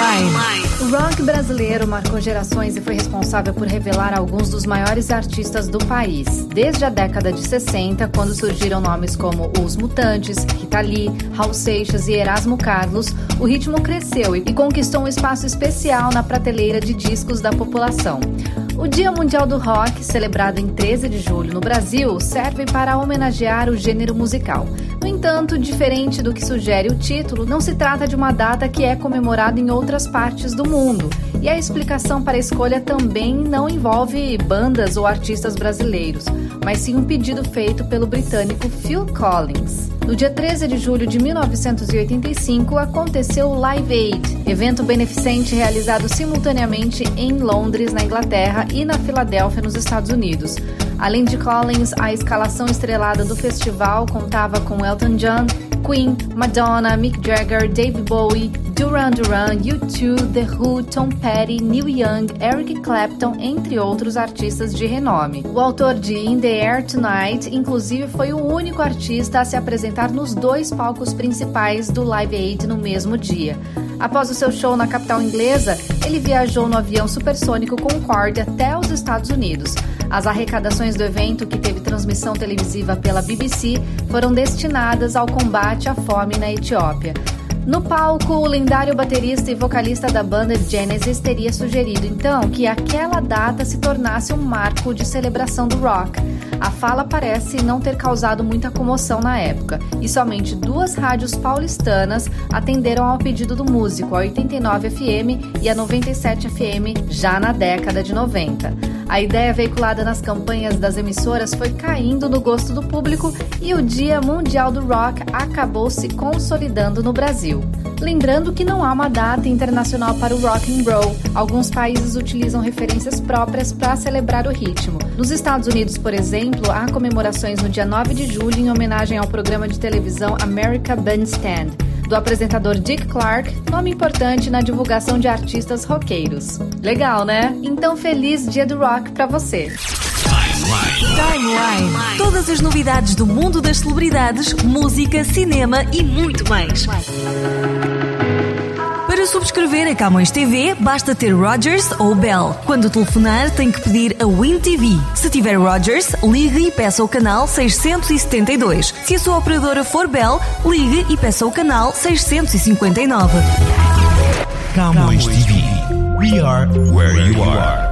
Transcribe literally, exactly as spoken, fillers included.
Timeline. O rock brasileiro marcou gerações e foi responsável por revelar alguns dos maiores artistas do país. Desde a década de sessenta, quando surgiram nomes como Os Mutantes, Rita Lee, Raul Seixas e Erasmo Carlos, o ritmo cresceu e conquistou um espaço especial na prateleira de discos da população. O Dia Mundial do Rock, celebrado em treze de julho no Brasil, serve para homenagear o gênero musical. No entanto, diferente do que sugere o título, não se trata de uma data que é comemorada em outras partes do mundo. E a explicação para a escolha também não envolve bandas ou artistas brasileiros, mas sim um pedido feito pelo britânico Phil Collins. No dia treze de julho de mil novecentos e oitenta e cinco, aconteceu o Live Aid, evento beneficente realizado simultaneamente em Londres, na Inglaterra, e na Filadélfia, nos Estados Unidos. Além de Collins, a escalação estrelada do festival contava com Elton John, Queen, Madonna, Mick Jagger, David Bowie, Duran Duran, U dois, The Who, Tom Petty, Neil Young, Eric Clapton, entre outros artistas de renome. O autor de In the Air Tonight, inclusive, foi o único artista a se apresentar nos dois palcos principais do Live Aid no mesmo dia. Após o seu show na capital inglesa, ele viajou no avião supersônico Concorde até os Estados Unidos. As arrecadações do evento, que teve transmissão televisiva pela B B C, foram destinadas ao combate à fome na Etiópia. No palco, o lendário baterista e vocalista da banda Genesis teria sugerido, então, que aquela data se tornasse um marco de celebração do rock. A fala parece não ter causado muita comoção na época, e somente duas rádios paulistanas atenderam ao pedido do músico, a oitenta e nove F M e a noventa e sete F M, já na década de noventa. A ideia veiculada nas campanhas das emissoras foi caindo no gosto do público e o Dia Mundial do Rock acabou se consolidando no Brasil. Lembrando que não há uma data internacional para o rock and roll. Alguns países utilizam referências próprias para celebrar o ritmo. Nos Estados Unidos, por exemplo, há comemorações no dia nove de julho em homenagem ao programa de televisão America Bandstand, do apresentador Dick Clark, nome importante na divulgação de artistas roqueiros. Legal, né? Então, feliz Dia do Rock pra você! Timeline. Timeline. Todas as novidades do mundo das celebridades, música, cinema e muito mais. Para subscrever a Camões T V, basta ter Rogers ou Bell. Quando telefonar, tem que pedir a Win T V. Se tiver Rogers, ligue e peça o canal seiscentos e setenta e dois. Se a sua operadora for Bell, ligue e peça o canal seiscentos e cinquenta e nove. Camões T V. We are where you are.